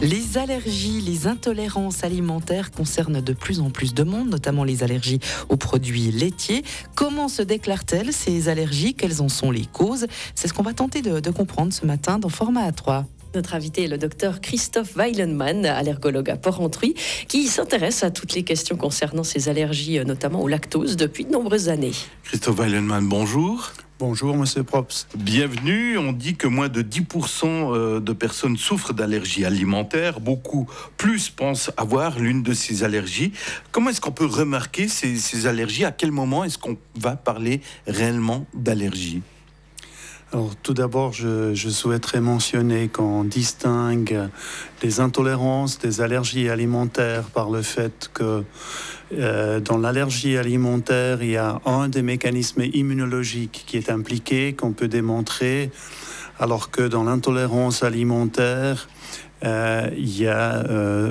Les allergies, les intolérances alimentaires concernent de plus en plus de monde, notamment les allergies aux produits laitiers. Comment se déclarent-elles ces allergies? Quelles en sont les causes? C'est ce qu'on va tenter de comprendre ce matin dans Format A3. Notre invité est le docteur Christophe Weilenmann, allergologue à Porrentruy, qui s'intéresse à toutes les questions concernant ces allergies, notamment au lactose, depuis de nombreuses années. Christophe Weilenmann, bonjour. Bonjour, monsieur Probst. Bienvenue. On dit que moins de 10% de personnes souffrent d'allergies alimentaires. Beaucoup plus pensent avoir l'une de ces allergies. Comment est-ce qu'on peut remarquer ces allergies? À quel moment est-ce qu'on va parler réellement d'allergie? Alors, tout d'abord, je souhaiterais mentionner qu'on distingue des intolérances, des allergies alimentaires par le fait que dans l'allergie alimentaire, il y a un des mécanismes immunologiques qui est impliqué, qu'on peut démontrer, alors que dans l'intolérance alimentaire, il y a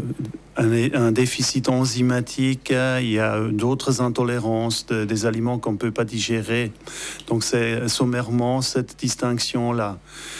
un déficit enzymatique, il y a d'autres intolérances des aliments qu'on ne peut pas digérer. Donc c'est sommairement cette distinction-là.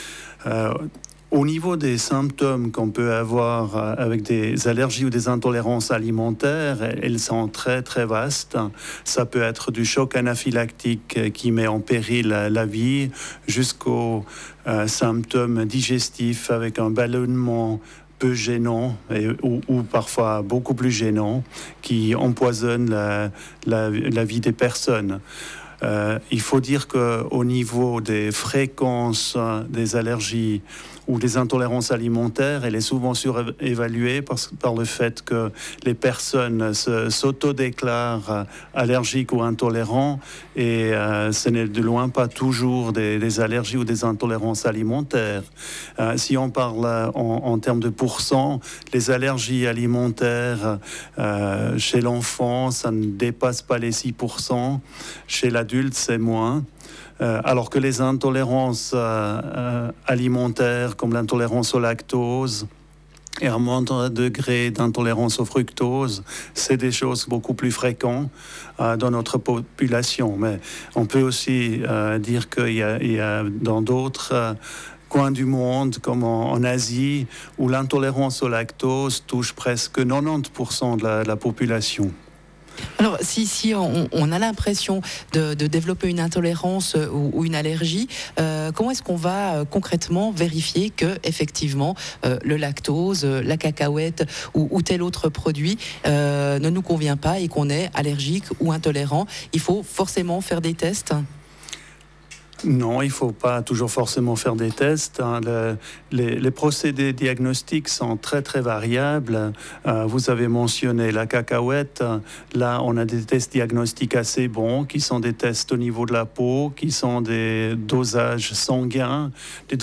Au niveau des symptômes qu'on peut avoir avec des allergies ou des intolérances alimentaires, elles sont très très vastes. Ça peut être du choc anaphylactique qui met en péril la vie jusqu'aux symptômes digestifs avec un ballonnement peu gênant ou parfois beaucoup plus gênant qui empoisonne la vie des personnes. Il faut dire qu'au niveau des fréquences des allergies ou des intolérances alimentaires, elle est souvent surévaluée par le fait que les personnes s'autodéclarent allergiques ou intolérants et ce n'est de loin pas toujours des allergies ou des intolérances alimentaires. Si on parle en termes de pourcents, les allergies alimentaires chez l'enfant, ça ne dépasse pas les 6%. Chez l'adulte, c'est moins. Alors que les intolérances alimentaires, comme l'intolérance au lactose et un moindre degré d'intolérance au fructose, c'est des choses beaucoup plus fréquentes dans notre population. Mais on peut aussi dire qu'il y a dans d'autres coins du monde, comme en Asie, où l'intolérance au lactose touche presque 90% de la population. Alors, si on a l'impression de développer une intolérance ou une allergie, comment est-ce qu'on va concrètement vérifier que effectivement le lactose, la cacahuète ou tel autre produit ne nous convient pas et qu'on est allergique ou intolérant? Il faut forcément faire des tests? Non, il ne faut pas toujours forcément faire des tests. Les procédés diagnostiques sont très très variables. Vous avez mentionné la cacahuète. Là, on a des tests diagnostiques assez bons, qui sont des tests au niveau de la peau, qui sont des dosages sanguins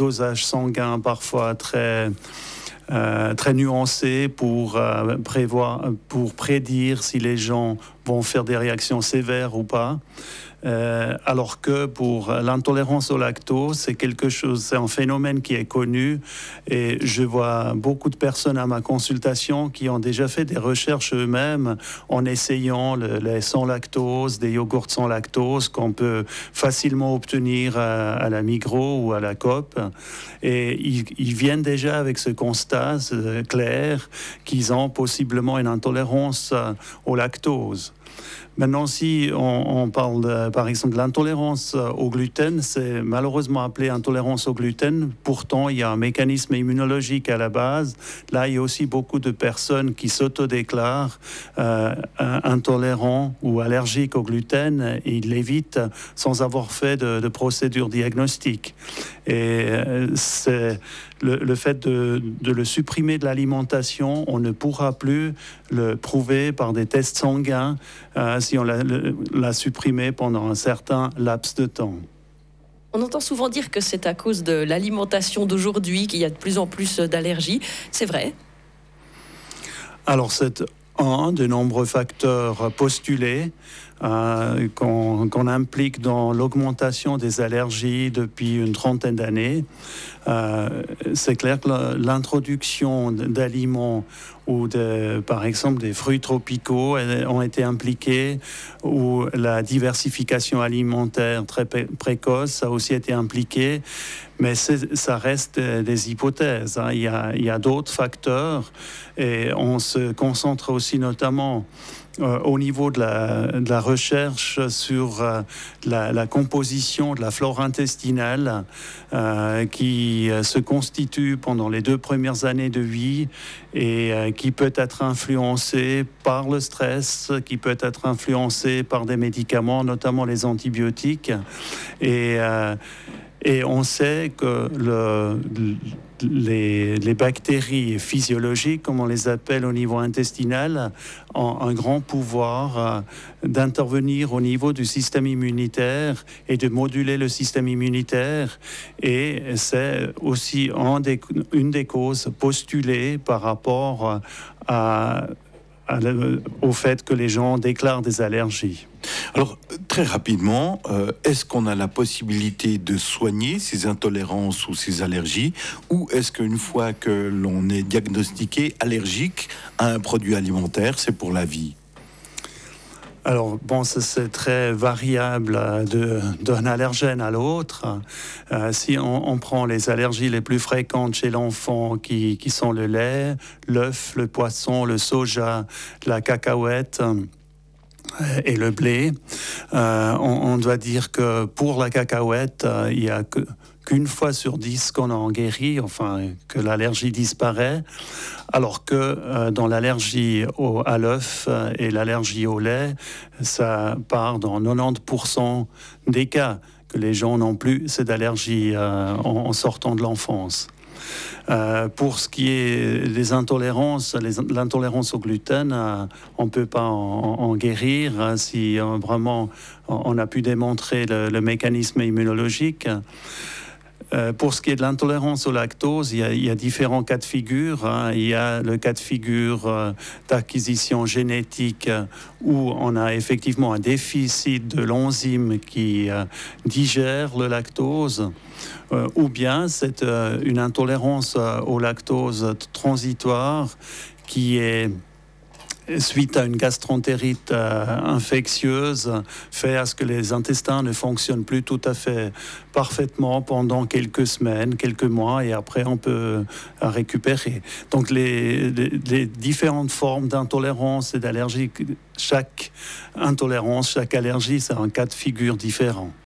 parfois très nuancés pour prédire si les gens vont faire des réactions sévères ou pas. Alors que pour l'intolérance au lactose, c'est un phénomène qui est connu et je vois beaucoup de personnes à ma consultation qui ont déjà fait des recherches eux-mêmes en essayant le lait sans lactose, des yogourts sans lactose qu'on peut facilement obtenir à la Migros ou à la Coop, et ils viennent déjà avec ce constat clair qu'ils ont possiblement une intolérance au lactose. Maintenant, si on parle par exemple de l'intolérance au gluten, c'est malheureusement appelé intolérance au gluten. Pourtant, il y a un mécanisme immunologique à la base. Là, il y a aussi beaucoup de personnes qui s'autodéclarent intolérants ou allergiques au gluten et ils l'évitent sans avoir fait de procédure diagnostique. Et c'est le fait de le supprimer de l'alimentation, on ne pourra plus le prouver par des tests sanguins si on l'a supprimé pendant un certain laps de temps. On entend souvent dire que c'est à cause de l'alimentation d'aujourd'hui qu'il y a de plus en plus d'allergies. C'est vrai? Alors, c'est un de nombreux facteurs postulés. qu'on implique dans l'augmentation des allergies depuis une trentaine d'années. C'est clair que l'introduction d'aliments ou par exemple des fruits tropicaux ont été impliqués, ou la diversification alimentaire très précoce a aussi été impliquée, mais ça reste des hypothèses. Il y a d'autres facteurs, et on se concentre aussi notamment au niveau de la recherche sur la composition de la flore intestinale qui se constitue pendant les 2 premières années de vie et qui peut être influencée par le stress, qui peut être influencée par des médicaments, notamment les antibiotiques. Et on sait que les bactéries physiologiques, comme on les appelle au niveau intestinal, ont un grand pouvoir d'intervenir au niveau du système immunitaire et de moduler le système immunitaire. Et c'est aussi une des causes postulées par rapport au fait que les gens déclarent des allergies. Alors, très rapidement, est-ce qu'on a la possibilité de soigner ces intolérances ou ces allergies, ou est-ce qu'une fois que l'on est diagnostiqué allergique à un produit alimentaire, c'est pour la vie ? Alors, bon, c'est très variable d'un allergène à l'autre. Si on prend les allergies les plus fréquentes chez l'enfant, qui sont le lait, l'œuf, le poisson, le soja, la cacahuète et le blé, on doit dire que pour la cacahuète, il n'y a qu'une fois sur 10 qu'on en guérit, enfin que l'allergie disparaît, alors que dans l'allergie à l'œuf et l'allergie au lait, ça part dans 90% des cas que les gens n'ont plus cette allergie en sortant de l'enfance. Pour ce qui est des intolérances, l'intolérance au gluten, on ne peut pas en guérir si vraiment on a pu démontrer le mécanisme immunologique. Pour ce qui est de l'intolérance au lactose, il y a différents cas de figure. Il y a le cas de figure d'acquisition génétique où on a effectivement un déficit de l'enzyme qui digère le lactose, ou bien c'est une intolérance au lactose transitoire qui est suite à une gastroentérite infectieuse, fait à ce que les intestins ne fonctionnent plus tout à fait parfaitement pendant quelques semaines, quelques mois, et après on peut récupérer. Donc les différentes formes d'intolérance et d'allergie, chaque intolérance, chaque allergie, c'est un cas de figure différent.